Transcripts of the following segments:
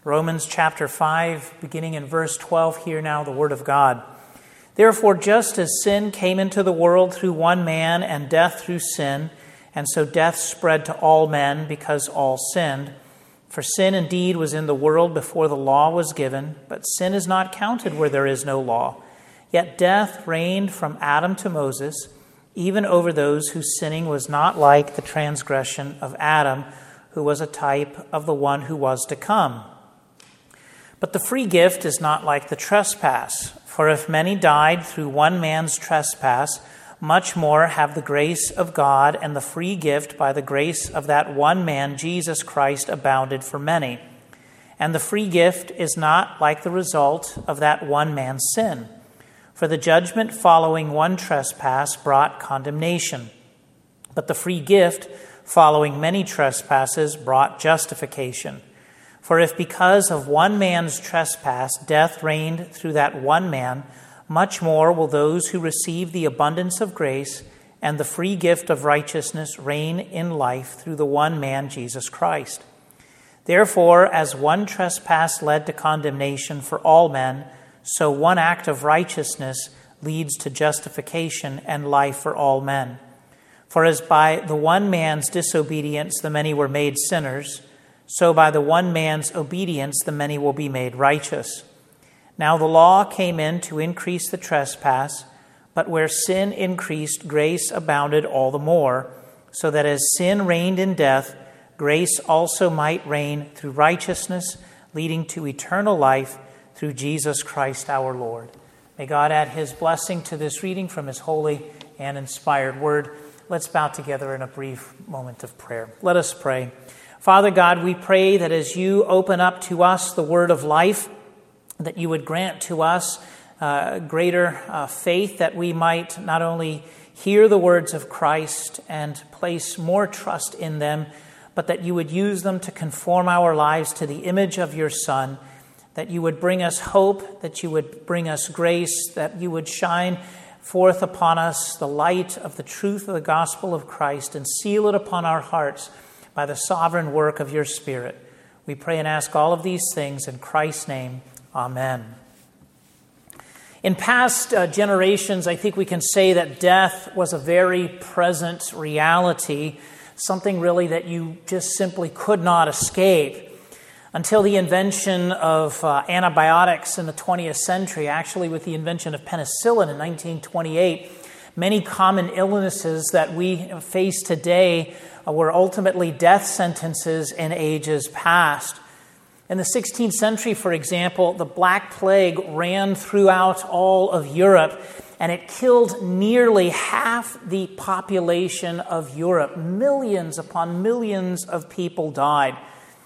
Romans chapter 5, beginning in verse 12, hear now the word of God. Therefore, just as sin came into the world through one man, and death through sin, and so death spread to all men because all sinned. For sin indeed was in the world before the law was given, but sin is not counted where there is no law. Yet death reigned from Adam to Moses, even over those whose sinning was not like the transgression of Adam, who was a type of the one who was to come. But the free gift is not like the trespass. For if many died through one man's trespass, much more have the grace of God and the free gift by the grace of that one man, Jesus Christ, abounded for many. And the free gift is not like the result of that one man's sin. For the judgment following one trespass brought condemnation. But the free gift following many trespasses brought justification. For if because of one man's trespass death reigned through that one man, much more will those who receive the abundance of grace and the free gift of righteousness reign in life through the one man, Jesus Christ. Therefore, as one trespass led to condemnation for all men, so one act of righteousness leads to justification and life for all men. For as by the one man's disobedience the many were made sinners, so by the one man's obedience the many will be made righteous. Now the law came in to increase the trespass, but where sin increased, grace abounded all the more, so that as sin reigned in death, grace also might reign through righteousness, leading to eternal life through Jesus Christ our Lord. May God add his blessing to this reading from his holy and inspired word. Let's bow together in a brief moment of prayer. Let us pray. Father God, we pray that as you open up to us the word of life, that you would grant to us greater faith, that we might not only hear the words of Christ and place more trust in them, but that you would use them to conform our lives to the image of your Son, that you would bring us hope, that you would bring us grace, that you would shine forth upon us the light of the truth of the gospel of Christ and seal it upon our hearts by the sovereign work of your Spirit. We pray and ask all of these things in Christ's name. Amen. In past generations, I think we can say that death was a very present reality, something really that you just simply could not escape. Until the invention of antibiotics in the 20th century, actually with the invention of penicillin in 1928, many common illnesses that we face today were ultimately death sentences in ages past. In the 16th century, for example, the Black Plague ran throughout all of Europe, and it killed nearly half the population of Europe. Millions upon millions of people died.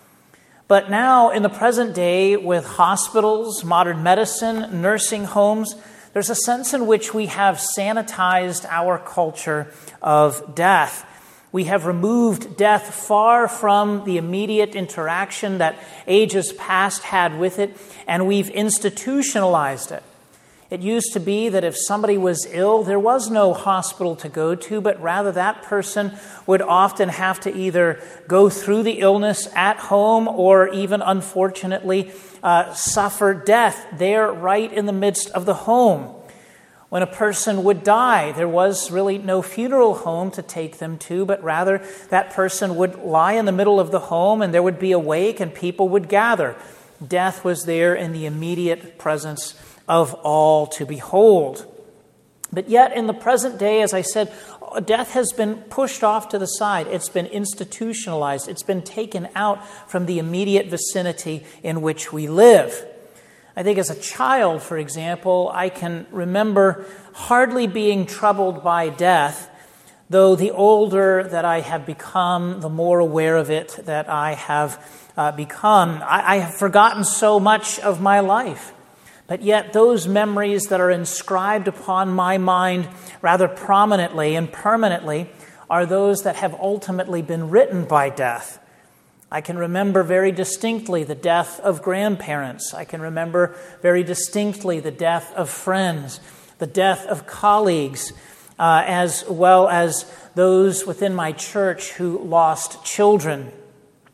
But now, in the present day, with hospitals, modern medicine, nursing homes, there's a sense in which we have sanitized our culture of death. We have removed death far from the immediate interaction that ages past had with it, and we've institutionalized it. It used to be that if somebody was ill, there was no hospital to go to, but rather that person would often have to either go through the illness at home or even, unfortunately, suffer death there right in the midst of the home. When a person would die, there was really no funeral home to take them to, but rather that person would lie in the middle of the home and there would be a wake and people would gather. Death was there in the immediate presence of all to behold. But yet in the present day, as I said, death has been pushed off to the side. It's been institutionalized. It's been taken out from the immediate vicinity in which we live. I think as a child, for example, I can remember hardly being troubled by death, though the older that I have become, the more aware of it that I have become. I have forgotten so much of my life, but yet those memories that are inscribed upon my mind rather prominently and permanently are those that have ultimately been written by death. I can remember very distinctly the death of grandparents. I can remember very distinctly the death of friends, the death of colleagues, as well as those within my church who lost children.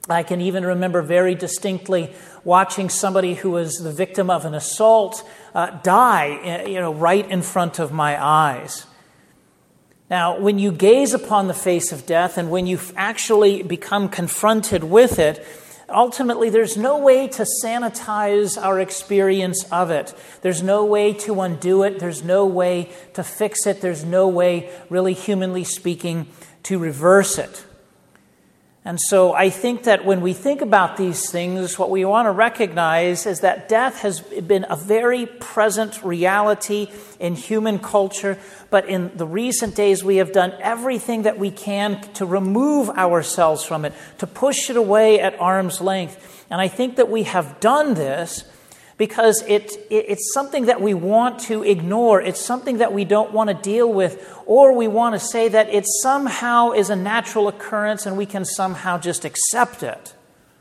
I can even remember very distinctly watching somebody who was the victim of an assault die, right in front of my eyes. Now, when you gaze upon the face of death and when you actually become confronted with it, ultimately there's no way to sanitize our experience of it. There's no way to undo it. There's no way to fix it. There's no way, really humanly speaking, to reverse it. And so I think that when we think about these things, what we want to recognize is that death has been a very present reality in human culture, but in the recent days we have done everything that we can to remove ourselves from it, to push it away at arm's length. And I think that we have done this because it's something that we want to ignore. It's something that we don't want to deal with, or we want to say that it somehow is a natural occurrence and we can somehow just accept it.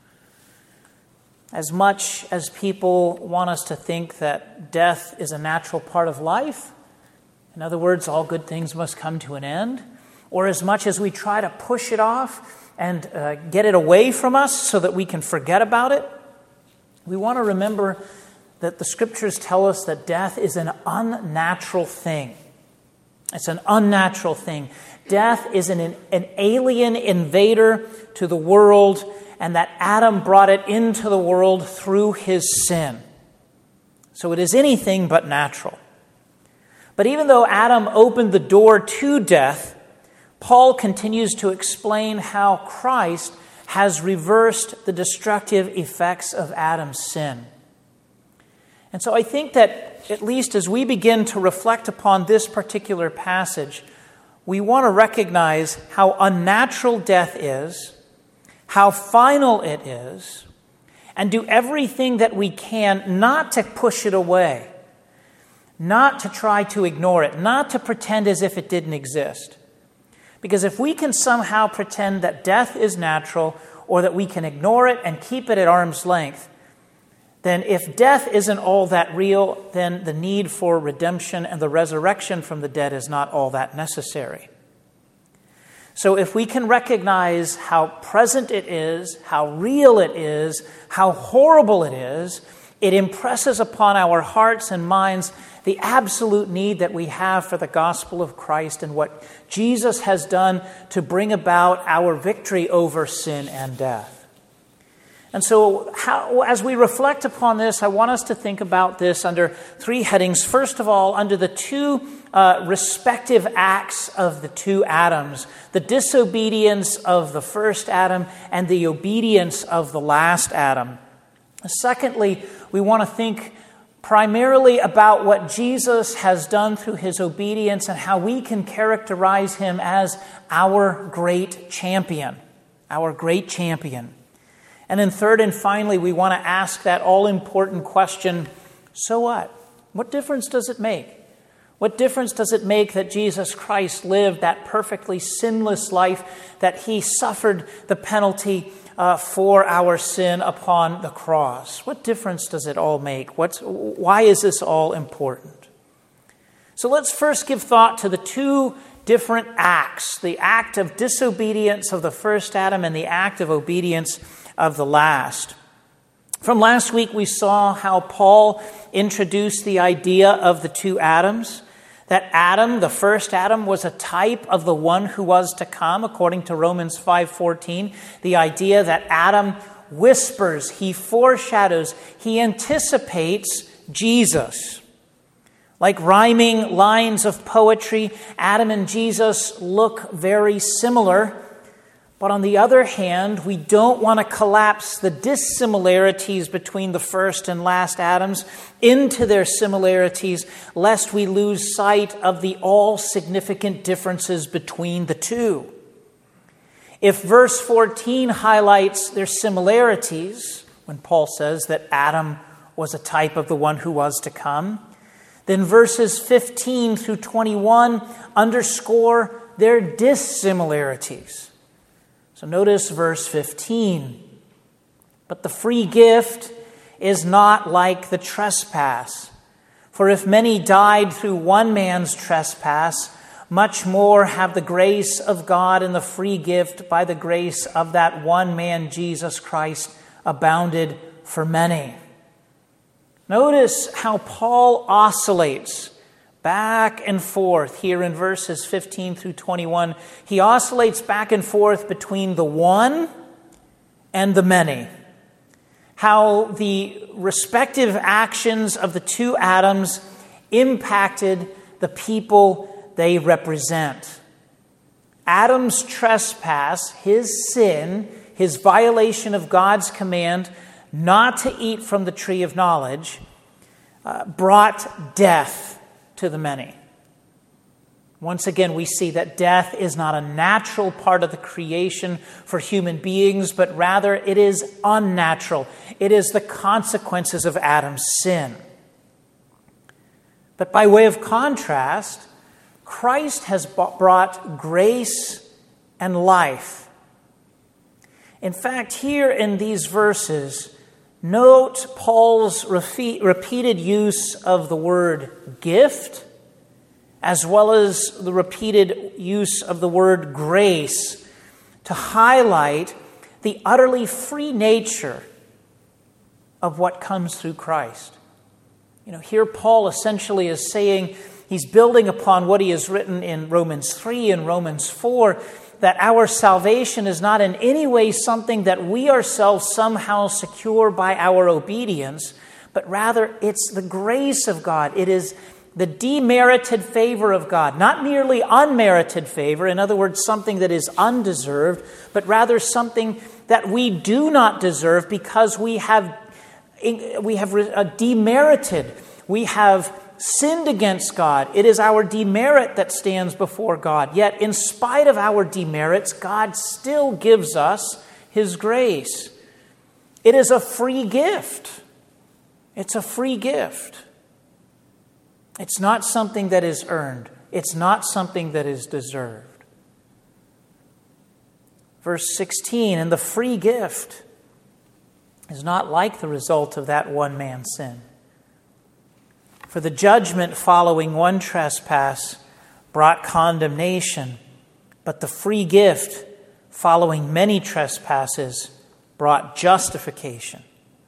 As much as people want us to think that death is a natural part of life, in other words, all good things must come to an end, or as much as we try to push it off and get it away from us so that we can forget about it, we want to remember that the Scriptures tell us that death is an unnatural thing. It's an unnatural thing. Death is an alien invader to the world, and that Adam brought it into the world through his sin. So it is anything but natural. But even though Adam opened the door to death, Paul continues to explain how Christ has reversed the destructive effects of Adam's sin. And so I think that, at least as we begin to reflect upon this particular passage, we want to recognize how unnatural death is, how final it is, and do everything that we can not to push it away, not to try to ignore it, not to pretend as if it didn't exist. Because if we can somehow pretend that death is natural, or that we can ignore it and keep it at arm's length, then if death isn't all that real, then the need for redemption and the resurrection from the dead is not all that necessary. So if we can recognize how present it is, how real it is, how horrible it is, it impresses upon our hearts and minds the absolute need that we have for the gospel of Christ and what Jesus has done to bring about our victory over sin and death. And so as we reflect upon this, I want us to think about this under three headings. First of all, under the two respective acts of the two Adams, the disobedience of the first Adam and the obedience of the last Adam. Secondly, we want to think primarily about what Jesus has done through his obedience and how we can characterize him as our great champion, our great champion. And then third and finally, we want to ask that all-important question, so what? What difference does it make? What difference does it make that Jesus Christ lived that perfectly sinless life, that he suffered the penalty for our sin upon the cross? What difference does it all make? Why is this all important? So let's first give thought to the two different acts, the act of disobedience of the first Adam and the act of obedience of the last. From last week, we saw how Paul introduced the idea of the two Adams, that Adam, the first Adam, was a type of the one who was to come, according to Romans 5:14, the idea that Adam whispers, he foreshadows, he anticipates Jesus. Like rhyming lines of poetry, Adam and Jesus look very similar. But on the other hand, we don't want to collapse the dissimilarities between the first and last Adams into their similarities, lest we lose sight of the all-significant differences between the two. If verse 14 highlights their similarities, when Paul says that Adam was a type of the one who was to come, then verses 15 through 21 underscore their dissimilarities. So notice verse 15. But the free gift is not like the trespass. For if many died through one man's trespass, much more have the grace of God and the free gift by the grace of that one man, Jesus Christ, abounded for many. Notice how Paul oscillates back and forth here in verses 15 through 21. He oscillates back and forth between the one and the many. How the respective actions of the two Adams impacted the people they represent. Adam's trespass, his sin, his violation of God's command not to eat from the tree of knowledge, brought death to the many. Once again, we see that death is not a natural part of the creation for human beings, but rather it is unnatural. It is the consequences of Adam's sin. But by way of contrast, Christ has brought grace and life. In fact, here in these verses, note Paul's repeated use of the word gift, as well as the repeated use of the word grace, to highlight the utterly free nature of what comes through Christ. Here Paul essentially is saying, he's building upon what he has written in Romans 3 and Romans 4, that our salvation is not in any way something that we ourselves somehow secure by our obedience, but rather it's the grace of God. It is the demerited favor of God, not merely unmerited favor, in other words, something that is undeserved, but rather something that we do not deserve because we have demerited. We have sinned against God. It is our demerit that stands before God. Yet, in spite of our demerits, God still gives us His grace. It is a free gift. It's a free gift. It's not something that is earned. It's not something that is deserved. Verse 16, and the free gift is not like the result of that one man's sin. For the judgment following one trespass brought condemnation, but the free gift following many trespasses brought justification.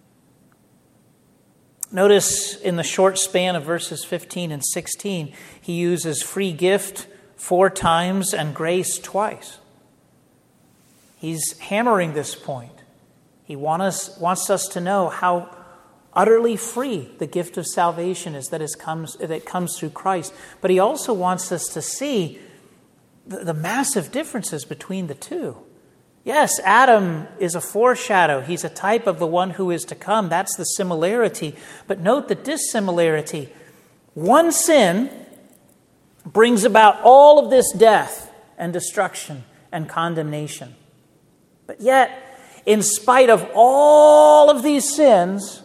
Notice in the short span of verses 15 and 16, he uses free gift 4 times and grace twice. He's hammering this point. He wants us to know how utterly free the gift of salvation is that comes through Christ. But he also wants us to see the massive differences between the two. Yes, Adam is a foreshadow. He's a type of the one who is to come. That's the similarity. But note the dissimilarity. One sin brings about all of this death and destruction and condemnation. But yet, in spite of all of these sins,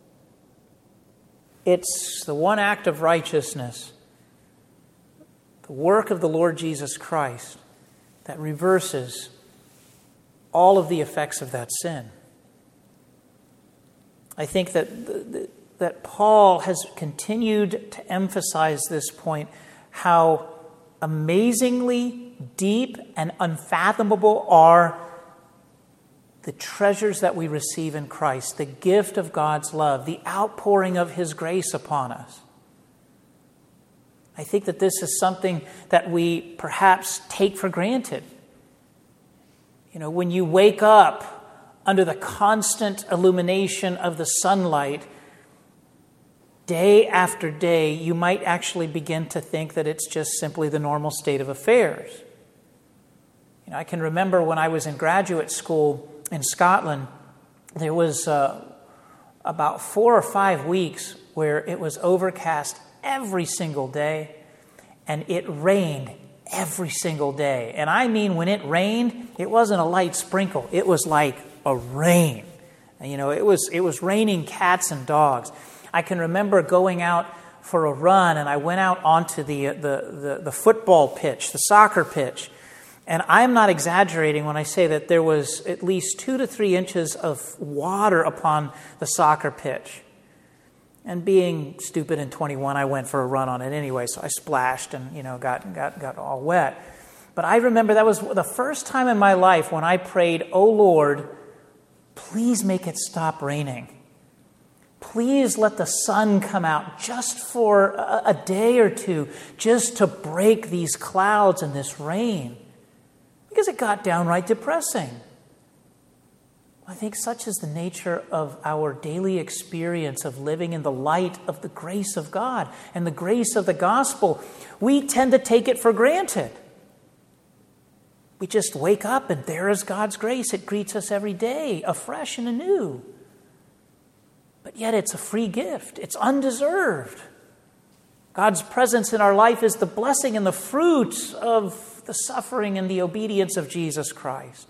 it's the one act of righteousness, the work of the Lord Jesus Christ, that reverses all of the effects of that sin. I think that Paul has continued to emphasize this point, how amazingly deep and unfathomable are the treasures that we receive in Christ, the gift of God's love, the outpouring of His grace upon us. I think that this is something that we perhaps take for granted. When you wake up under the constant illumination of the sunlight, day after day, you might actually begin to think that it's just simply the normal state of affairs. I can remember when I was in graduate school in Scotland, there was about 4 or 5 weeks where it was overcast every single day, and it rained every single day. And I mean, when it rained, it wasn't a light sprinkle. It was like a rain. It was raining cats and dogs. I can remember going out for a run, and I went out onto the football pitch, the soccer pitch. And I'm not exaggerating when I say that there was at least 2 to 3 inches of water upon the soccer pitch. And being stupid and 21, I went for a run on it anyway, so I splashed and, got all wet. But I remember that was the first time in my life when I prayed, "Oh Lord, please make it stop raining. Please let the sun come out just for a day or two, just to break these clouds and this rain." Because it got downright depressing. I think such is the nature of our daily experience of living in the light of the grace of God and the grace of the gospel. We tend to take it for granted. We just wake up and there is God's grace. It greets us every day, afresh and anew. But yet it's a free gift. It's undeserved. God's presence in our life is the blessing and the fruit of the suffering and the obedience of Jesus Christ.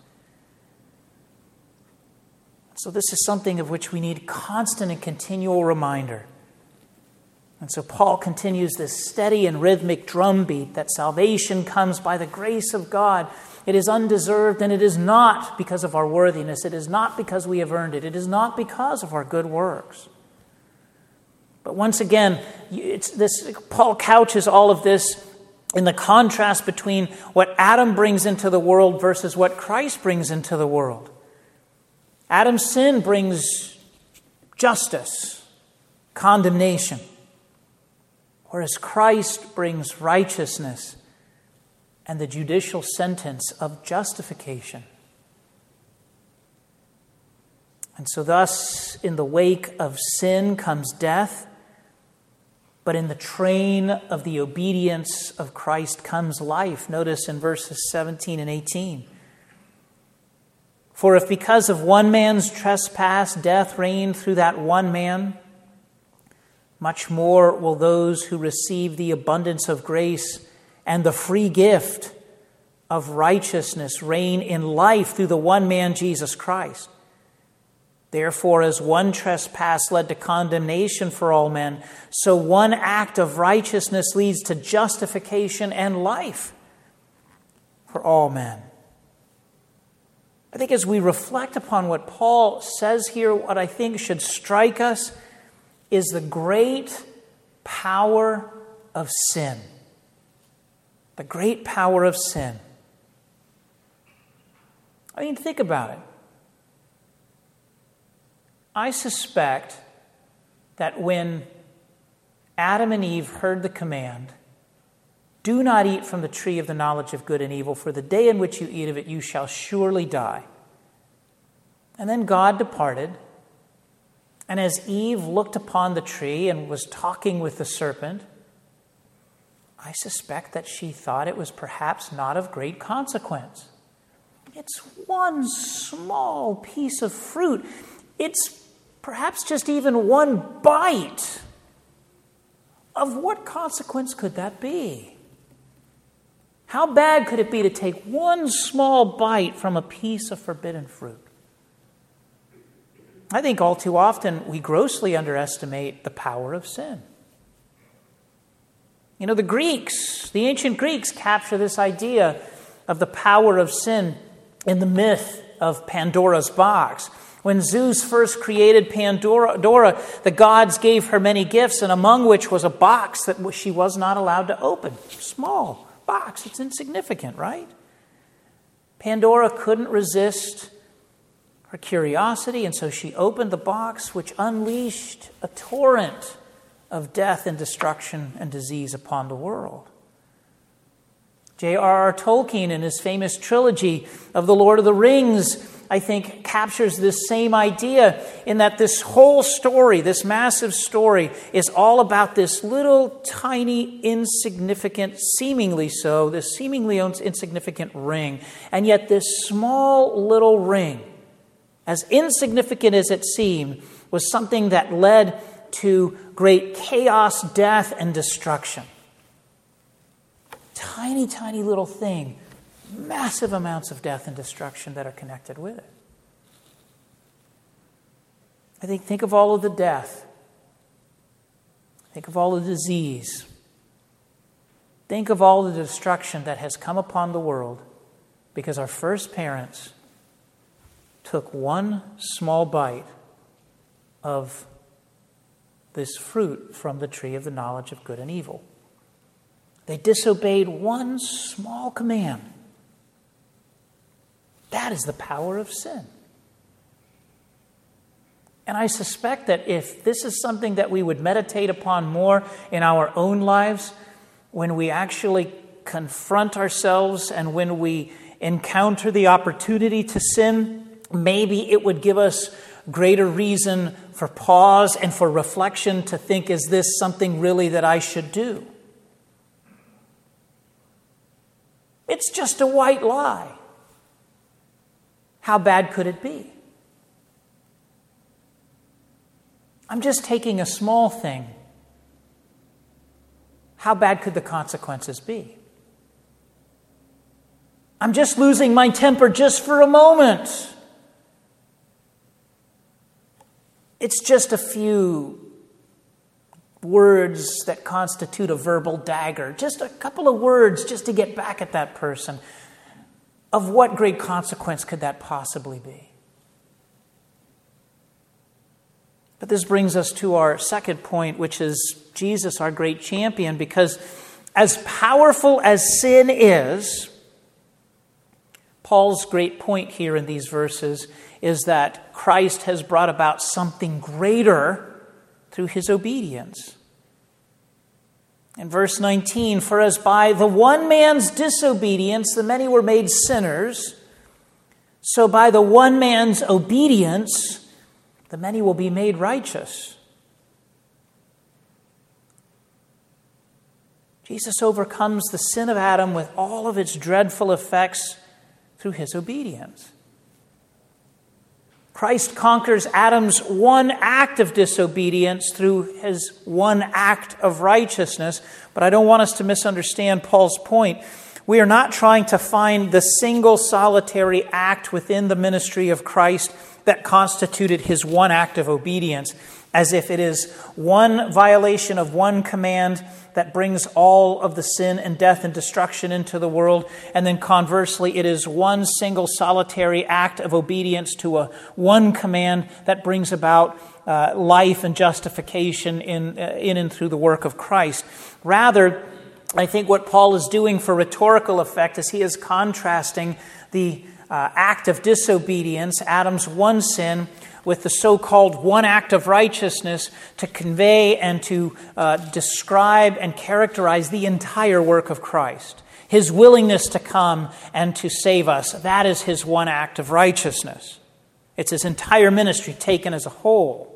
So this is something of which we need constant and continual reminder. And so Paul continues this steady and rhythmic drumbeat that salvation comes by the grace of God. It is undeserved, and it is not because of our worthiness. It is not because we have earned it. It is not because of our good works. But once again, Paul couches all of this in the contrast between what Adam brings into the world versus what Christ brings into the world. Adam's sin brings justice, condemnation, whereas Christ brings righteousness and the judicial sentence of justification. And so thus, in the wake of sin comes death, but in the train of the obedience of Christ comes life. Notice in verses 17 and 18. "For if because of one man's trespass death reigned through that one man, much more will those who receive the abundance of grace and the free gift of righteousness reign in life through the one man, Jesus Christ. Therefore, as one trespass led to condemnation for all men, so one act of righteousness leads to justification and life for all men." I think as we reflect upon what Paul says here, what I think should strike us is the great power of sin. The great power of sin. I mean, think about it. I suspect that when Adam and Eve heard the command, "Do not eat from the tree of the knowledge of good and evil, for the day in which you eat of it, you shall surely die." And then God departed. And as Eve looked upon the tree and was talking with the serpent, I suspect that she thought it was perhaps not of great consequence. It's one small piece of fruit. It's perhaps just even one bite. Of what consequence could that be? How bad could it be to take one small bite from a piece of forbidden fruit? I think all too often we grossly underestimate the power of sin. The ancient Greeks capture this idea of the power of sin in the myth of Pandora's box. When Zeus first created Pandora, the gods gave her many gifts, and among which was a box that she was not allowed to open. Small box, it's insignificant, right? Pandora couldn't resist her curiosity, and so she opened the box, which unleashed a torrent of death and destruction and disease upon the world. J.R.R. Tolkien, in his famous trilogy of The Lord of the Rings, I think captures this same idea in that this whole story, this massive story, is all about this little tiny, insignificant, seemingly insignificant ring. And yet this small little ring, as insignificant as it seemed, was something that led to great chaos, death, and destruction. Tiny, tiny little thing. Massive amounts of death and destruction that are connected with it. Think of all of the death. Think of all the disease. Think of all the destruction that has come upon the world because our first parents took one small bite of this fruit from the tree of the knowledge of good and evil. They disobeyed one small command. That is the power of sin. And I suspect that if this is something that we would meditate upon more in our own lives, when we actually confront ourselves and when we encounter the opportunity to sin, maybe it would give us greater reason for pause and for reflection to think, is this something really that I should do? It's just a white lie. How bad could it be? I'm just taking a small thing. How bad could the consequences be? I'm just losing my temper just for a moment. It's just a few words that constitute a verbal dagger. Just a couple of words just to get back at that person. Of what great consequence could that possibly be? But this brings us to our second point, which is Jesus, our great champion, because as powerful as sin is, Paul's great point here in these verses is that Christ has brought about something greater through his obedience. In verse 19, for as by the one man's disobedience the many were made sinners, so by the one man's obedience the many will be made righteous. Jesus overcomes the sin of Adam with all of its dreadful effects through his obedience. Christ conquers Adam's one act of disobedience through his one act of righteousness. But I don't want us to misunderstand Paul's point. We are not trying to find the single solitary act within the ministry of Christ that constituted his one act of obedience, as if it is one violation of one command that brings all of the sin and death and destruction into the world, and then conversely, it is one single solitary act of obedience to a one command that brings about life and justification in and through the work of Christ. Rather, I think what Paul is doing for rhetorical effect is he is contrasting the act of disobedience, Adam's one sin, with the so-called one act of righteousness to convey and to describe and characterize the entire work of Christ. His willingness to come and to save us, that is his one act of righteousness. It's his entire ministry taken as a whole.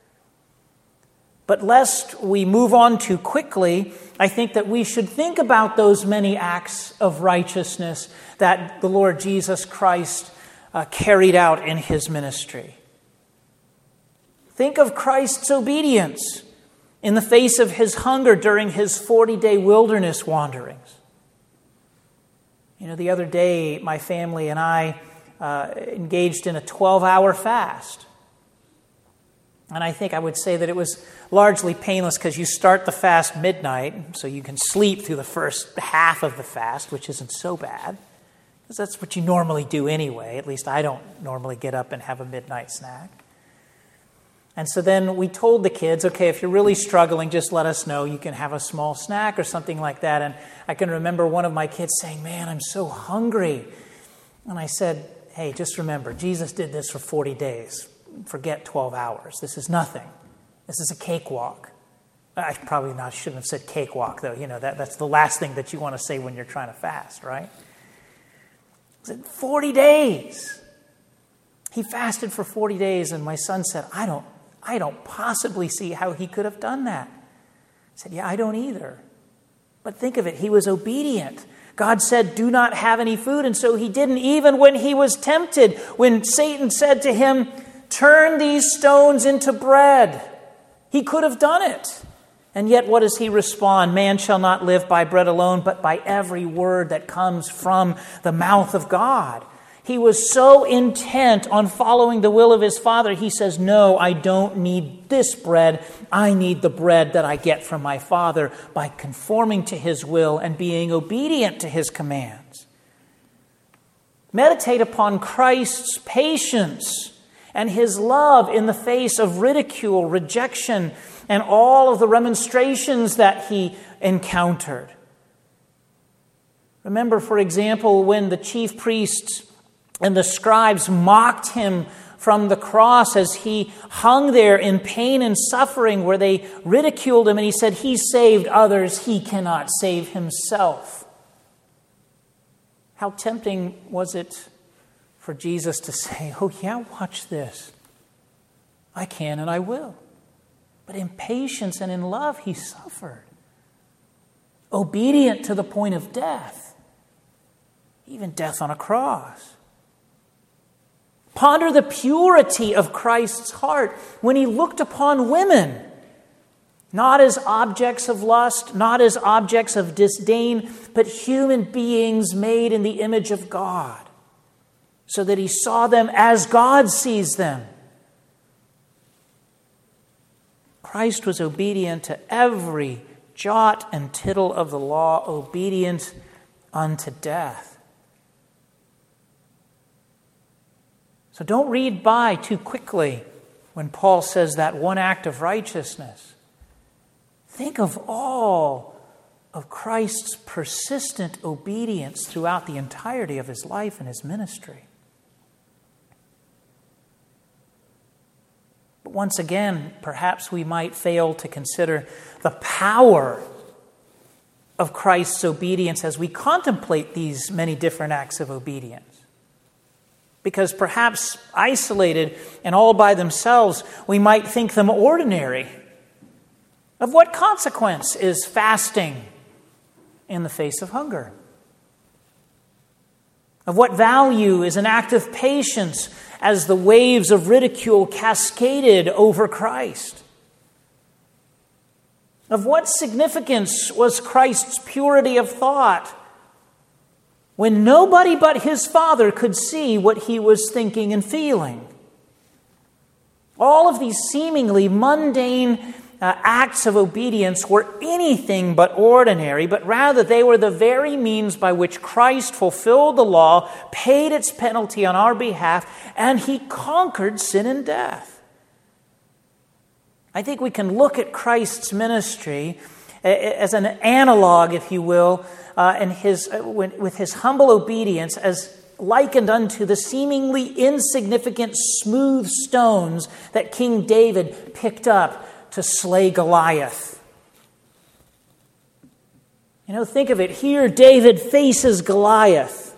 But lest we move on too quickly, I think that we should think about those many acts of righteousness that the Lord Jesus Christ carried out in his ministry. Think of Christ's obedience in the face of his hunger during his 40-day wilderness wanderings. You know, the other day, my family and I engaged in a 12-hour fast. And I think I would say that it was largely painless because you start the fast midnight, so you can sleep through the first half of the fast, which isn't so bad, because that's what you normally do anyway. At least I don't normally get up and have a midnight snack. And so then we told the kids, okay, if you're really struggling, just let us know. You can have a small snack or something like that. And I can remember one of my kids saying, man, I'm so hungry. And I said, hey, just remember, Jesus did this for 40 days. Forget 12 hours. This is nothing. This is a cakewalk. I probably shouldn't have said cakewalk, though. You know, that's the last thing that you want to say when you're trying to fast, right? I said, 40 days. He fasted for 40 days, and my son said, I don't possibly see how he could have done that. I said, yeah, I don't either. But think of it. He was obedient. God said, do not have any food, and so he didn't, even when he was tempted. When Satan said to him, turn these stones into bread. He could have done it. And yet what does he respond? Man shall not live by bread alone, but by every word that comes from the mouth of God. He was so intent on following the will of his Father, he says, no, I don't need this bread. I need the bread that I get from my Father by conforming to his will and being obedient to his commands. Meditate upon Christ's patience and his love in the face of ridicule, rejection, and all of the remonstrations that he encountered. Remember, for example, when the chief priests and the scribes mocked him from the cross as he hung there in pain and suffering, where they ridiculed him and he said, "He saved others, he cannot save himself." How tempting was it for Jesus to say, "Oh yeah, watch this. I can and I will." But in patience and in love, he suffered. Obedient to the point of death. Even death on a cross. Ponder the purity of Christ's heart when he looked upon women, not as objects of lust, not as objects of disdain, but human beings made in the image of God, so that he saw them as God sees them. Christ was obedient to every jot and tittle of the law, obedient unto death. So don't read by too quickly when Paul says that one act of righteousness. Think of all of Christ's persistent obedience throughout the entirety of his life and his ministry. But once again, perhaps we might fail to consider the power of Christ's obedience as we contemplate these many different acts of obedience. Because perhaps isolated and all by themselves, we might think them ordinary. Of what consequence is fasting in the face of hunger? Of what value is an act of patience as the waves of ridicule cascaded over Christ? Of what significance was Christ's purity of thought when nobody but his Father could see what he was thinking and feeling? All of these seemingly mundane acts of obedience were anything but ordinary, but rather they were the very means by which Christ fulfilled the law, paid its penalty on our behalf, and he conquered sin and death. I think we can look at Christ's ministry as an analog, if you will, with his humble obedience as likened unto the seemingly insignificant smooth stones that King David picked up to slay Goliath. You know, think of it. Here David faces Goliath.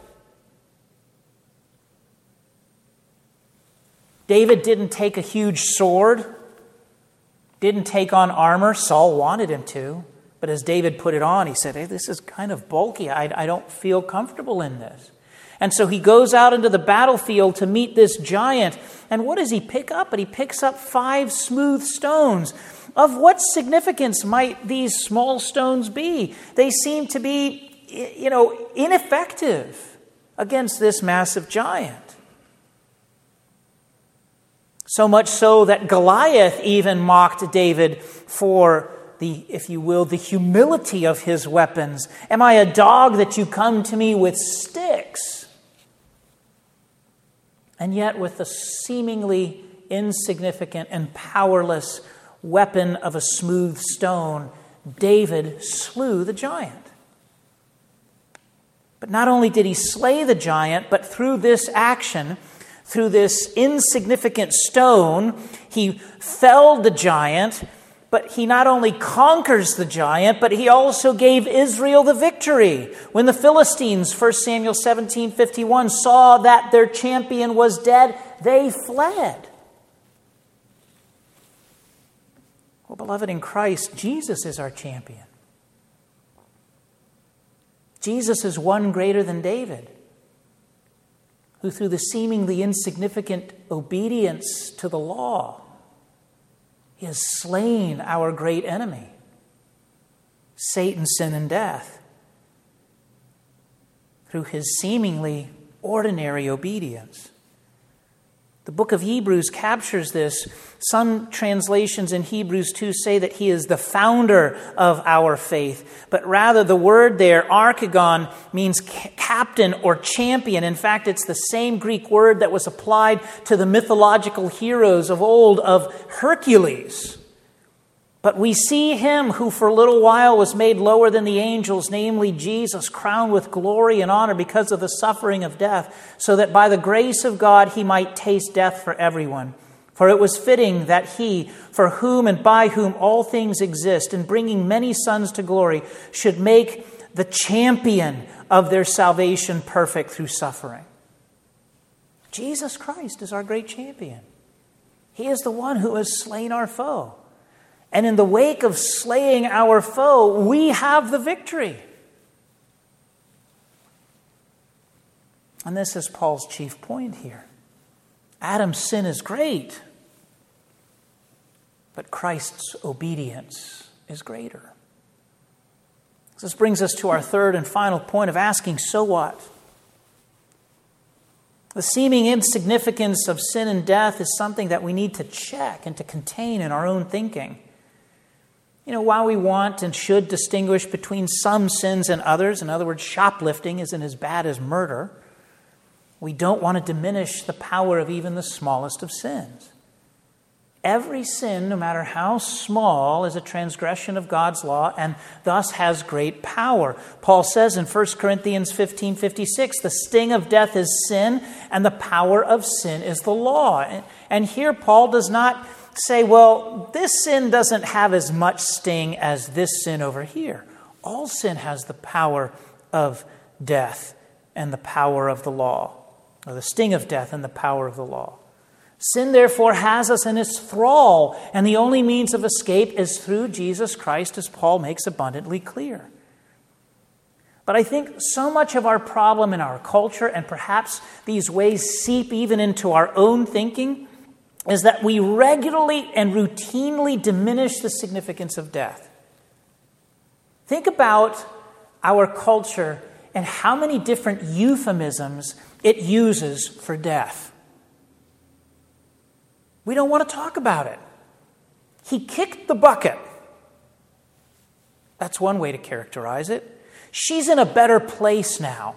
David didn't take a huge sword, didn't take on armor. Saul wanted him to. But as David put it on, he said, "Hey, this is kind of bulky. I don't feel comfortable in this." And so he goes out into the battlefield to meet this giant. And what does he pick up? But he picks up 5 smooth stones. Of what significance might these small stones be? They seem to be, ineffective against this massive giant. So much so that Goliath even mocked David for the humility of his weapons. "Am I a dog that you come to me with sticks?" And yet with the seemingly insignificant and powerless weapon of a smooth stone, David slew the giant. But not only did he slay the giant, but through this action, through this insignificant stone, he felled the giant. But he not only conquers the giant, but he also gave Israel the victory. When the Philistines, 1 Samuel 17:51, saw that their champion was dead, they fled. Well, beloved in Christ, Jesus is our champion. Jesus is one greater than David, who through the seemingly insignificant obedience to the law, he has slain our great enemy, Satan, sin, and death, through his seemingly ordinary obedience. The book of Hebrews captures this. Some translations in Hebrews 2 say that he is the founder of our faith. But rather the word there, archegon, means captain or champion. In fact, it's the same Greek word that was applied to the mythological heroes of old of Hercules. But we see him who for a little while was made lower than the angels, namely Jesus, crowned with glory and honor because of the suffering of death, so that by the grace of God he might taste death for everyone. For it was fitting that he, for whom and by whom all things exist, in bringing many sons to glory, should make the champion of their salvation perfect through suffering. Jesus Christ is our great champion. He is the one who has slain our foe. And in the wake of slaying our foe, we have the victory. And this is Paul's chief point here. Adam's sin is great, but Christ's obedience is greater. This brings us to our third and final point of asking, so what? The seeming insignificance of sin and death is something that we need to check and to contain in our own thinking. While we want and should distinguish between some sins and others, in other words, shoplifting isn't as bad as murder, we don't want to diminish the power of even the smallest of sins. Every sin, no matter how small, is a transgression of God's law and thus has great power. Paul says in 1 Corinthians 15:56, the sting of death is sin and the power of sin is the law. And here Paul does not say, well, this sin doesn't have as much sting as this sin over here. All sin has the power of death and the power of the law, or the sting of death and the power of the law. Sin, therefore, has us in its thrall, and the only means of escape is through Jesus Christ, as Paul makes abundantly clear. But I think so much of our problem in our culture, and perhaps these ways seep even into our own thinking, is that we regularly and routinely diminish the significance of death. Think about our culture and how many different euphemisms it uses for death. We don't want to talk about it. He kicked the bucket. That's one way to characterize it. She's in a better place now.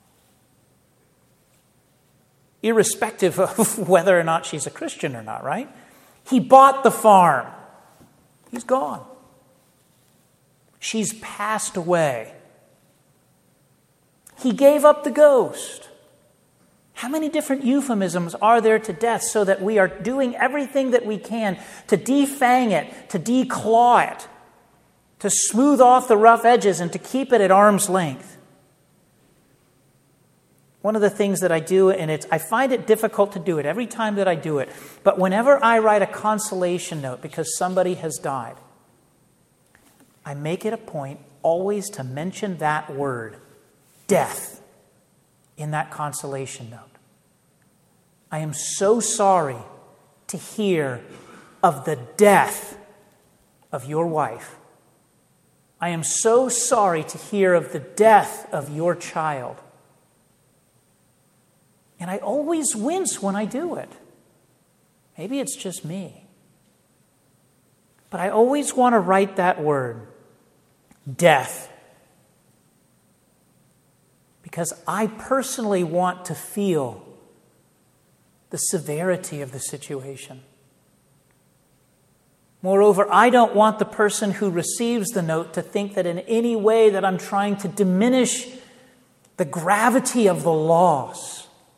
Irrespective of whether or not she's a Christian or not, right? He bought the farm. He's gone. She's passed away. He gave up the ghost. How many different euphemisms are there to death so that we are doing everything that we can to defang it, to declaw it, to smooth off the rough edges and to keep it at arm's length? One of the things that I do, and I find it difficult to do it every time that I do it, but whenever I write a consolation note because somebody has died, I make it a point always to mention that word, death, in that consolation note. I am so sorry to hear of the death of your wife. I am so sorry to hear of the death of your child. And I always wince when I do it. Maybe it's just me. But I always want to write that word, death. Because I personally want to feel the severity of the situation. Moreover, I don't want the person who receives the note to think that in any way that I'm trying to diminish the gravity of the loss.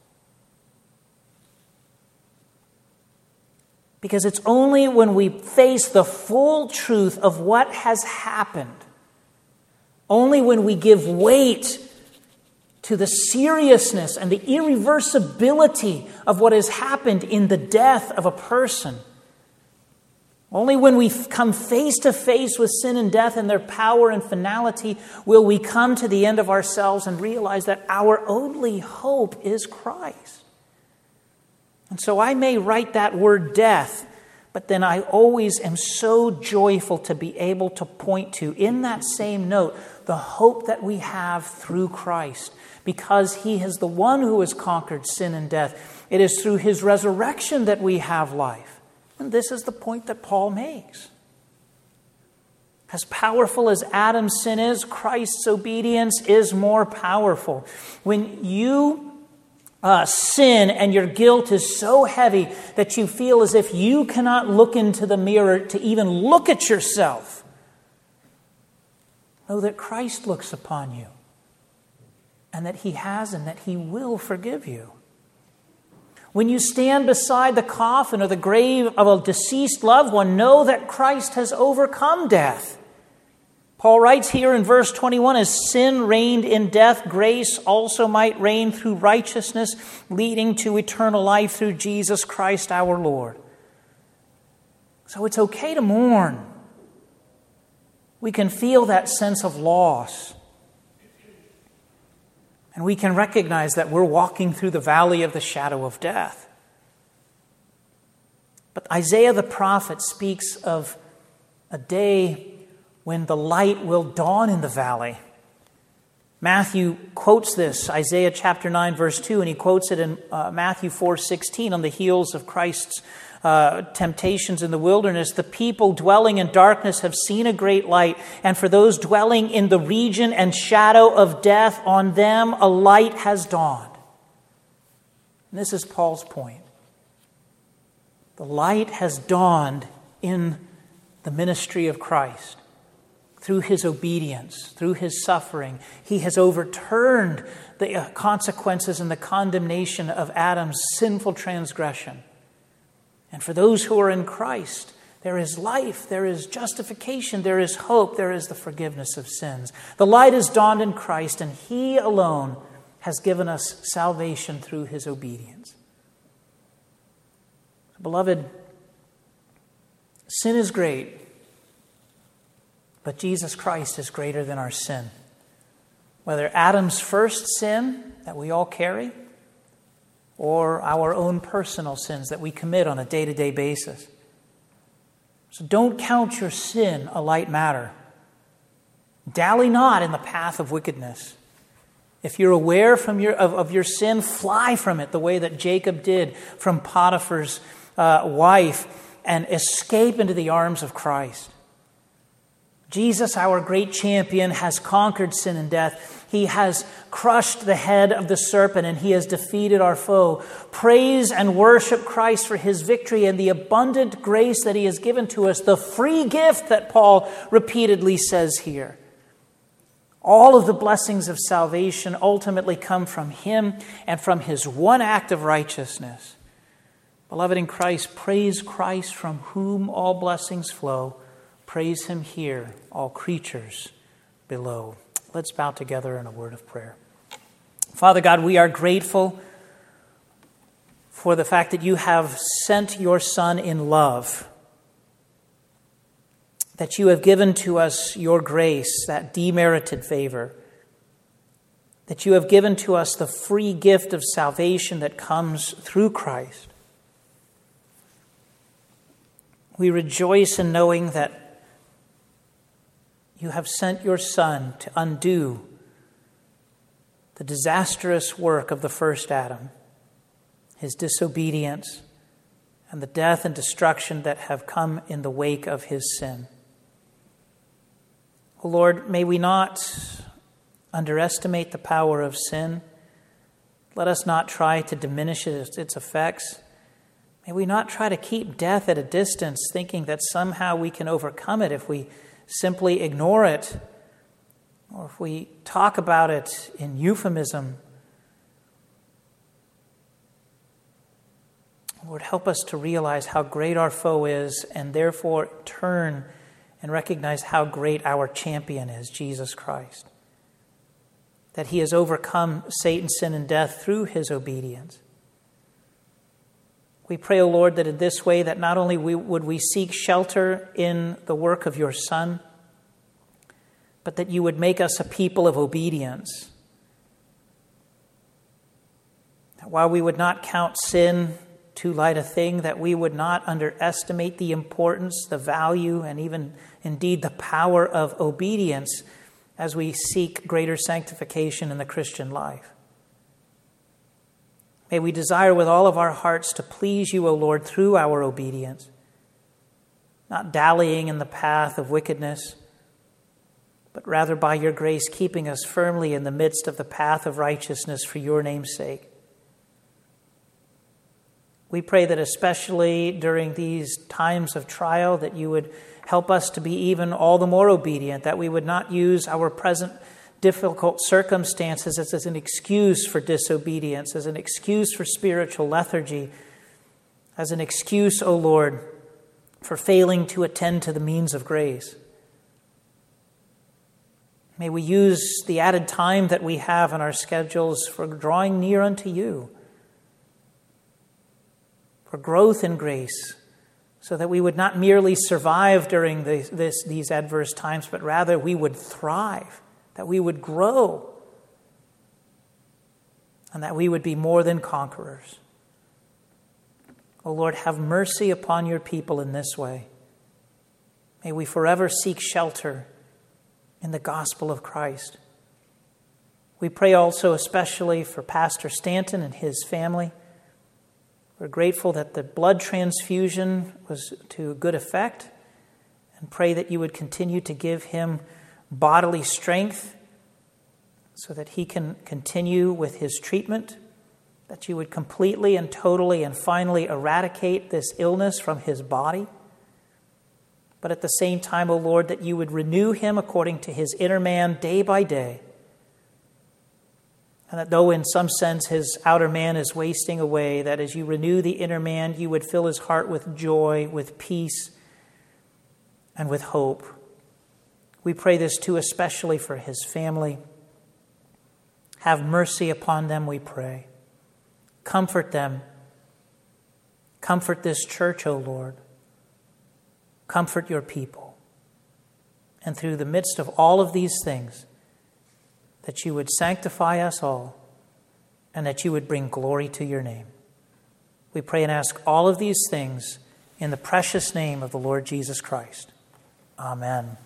Because it's only when we face the full truth of what has happened, only when we give weight to the seriousness and the irreversibility of what has happened in the death of a person, only when we come face to face with sin and death and their power and finality will we come to the end of ourselves and realize that our only hope is Christ. And so I may write that word death, But then I always am so joyful to be able to point to, in that same note, the hope that we have through Christ, because he is the one who has conquered sin and death. It is through his resurrection that we have life. And this is the point that Paul makes. As powerful as Adam's sin is, Christ's obedience is more powerful. When you sin and your guilt is so heavy that you feel as if you cannot look into the mirror to even look at yourself, know that Christ looks upon you and that he has and that he will forgive you. When you stand beside the coffin or the grave of a deceased loved one, know that Christ has overcome death. Paul writes here in verse 21, as sin reigned in death, grace also might reign through righteousness, leading to eternal life through Jesus Christ our Lord. So it's okay to mourn. We can feel that sense of loss. And we can recognize that we're walking through the valley of the shadow of death. But Isaiah the prophet speaks of a day when the light will dawn in the valley. Matthew quotes this, Isaiah chapter 9, verse 2, and he quotes it in Matthew 4:16 on the heels of Christ's temptations in the wilderness. The people dwelling in darkness have seen a great light, and for those dwelling in the region and shadow of death, on them a light has dawned. And this is Paul's point. The light has dawned in the ministry of Christ. Through his obedience, through his suffering, he has overturned the consequences and the condemnation of Adam's sinful transgression. And for those who are in Christ, there is life, there is justification, there is hope, there is the forgiveness of sins. The light has dawned in Christ, and he alone has given us salvation through his obedience. Beloved, sin is great. But Jesus Christ is greater than our sin. Whether Adam's first sin that we all carry, or our own personal sins that we commit on a day-to-day basis. So don't count your sin a light matter. Dally not in the path of wickedness. If you're aware of your sin, fly from it the way that Jacob did from Potiphar's wife, and escape into the arms of Christ. Jesus, our great champion, has conquered sin and death. He has crushed the head of the serpent, and he has defeated our foe. Praise and worship Christ for his victory and the abundant grace that he has given to us, the free gift that Paul repeatedly says here. All of the blessings of salvation ultimately come from him and from his one act of righteousness. Beloved in Christ, praise Christ from whom all blessings flow. Praise him here, all creatures below. Let's bow together in a word of prayer. Father God, we are grateful for the fact that you have sent your Son in love, that you have given to us your grace, that demerited favor, that you have given to us the free gift of salvation that comes through Christ. We rejoice in knowing that you have sent your Son to undo the disastrous work of the first Adam, his disobedience, and the death and destruction that have come in the wake of his sin. O Lord, may we not underestimate the power of sin. Let us not try to diminish its effects. May we not try to keep death at a distance, thinking that somehow we can overcome it if we simply ignore it, or if we talk about it in euphemism. Lord, help us to realize how great our foe is, and therefore turn and recognize how great our champion is, Jesus Christ. That he has overcome Satan, sin, and death through his obedience. We pray, O Lord, that in this way, that not only would we seek shelter in the work of your Son, but that you would make us a people of obedience. That while we would not count sin too light a thing, that we would not underestimate the importance, the value, and even indeed the power of obedience as we seek greater sanctification in the Christian life. May we desire with all of our hearts to please you, O Lord, through our obedience, not dallying in the path of wickedness, but rather by your grace keeping us firmly in the midst of the path of righteousness for your name's sake. We pray that especially during these times of trial, that you would help us to be even all the more obedient, that we would not use our present difficult circumstances as an excuse for disobedience, as an excuse for spiritual lethargy, as an excuse, O Lord, for failing to attend to the means of grace. May we use the added time that we have in our schedules for drawing near unto you, for growth in grace, so that we would not merely survive during these adverse times, but rather we would thrive, that we would grow, and that we would be more than conquerors. O Lord, have mercy upon your people in this way. May we forever seek shelter in the gospel of Christ. We pray also especially for Pastor Stanton and his family. We're grateful that the blood transfusion was to good effect, and pray that you would continue to give him bodily strength so that he can continue with his treatment, that you would completely and totally and finally eradicate this illness from his body. But at the same time, O Lord, that you would renew him according to his inner man day by day. And that though in some sense his outer man is wasting away, that as you renew the inner man, you would fill his heart with joy, with peace, and with hope. We pray this too especially for his family. Have mercy upon them, we pray. Comfort them. Comfort this church, O Lord. Comfort your people. And through the midst of all of these things, that you would sanctify us all, and that you would bring glory to your name. We pray and ask all of these things in the precious name of the Lord Jesus Christ. Amen.